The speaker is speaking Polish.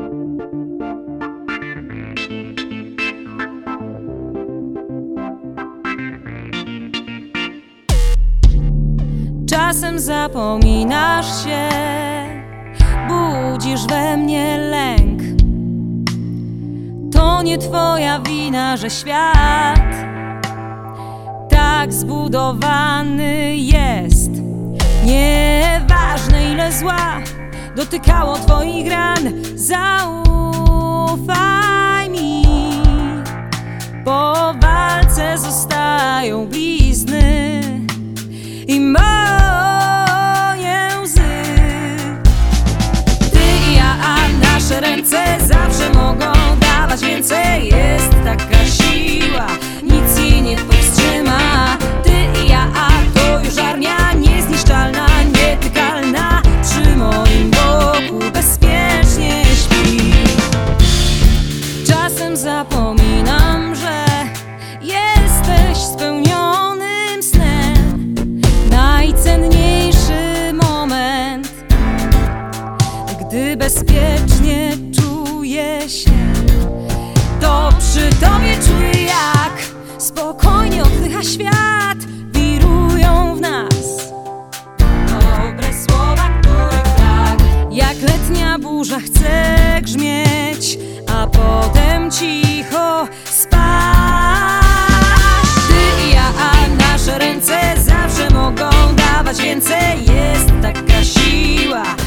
Czasem zapominasz się, budzisz we mnie lęk. To nie twoja wina, że świat tak zbudowany jest. Nieważne ile zła dotykało twoich ran, zaufaj mi. Po walce zostają blizny i moje łzy. Ty i ja, a nasze ręce zawsze mogą dawać więcej. Jest taka siła, nic jej nie powstrzyma. Ty i ja, a to już armia niezniszczalna, nietykalna. Przy moim boku bezpiecznie śpi. Czasem zapominam, że jesteś spełnionym snem. Najcenniejszy moment, gdy bezpiecznie czuję się, to przy tobie czuję, jak spokojnie oddycha świat. Wirują w nas dobre słowa, których brak. Jak letnia burza chce grzmieć, a potem cicho spać. Ty i ja, a nasze ręce zawsze mogą dawać więcej. Jest taka siła,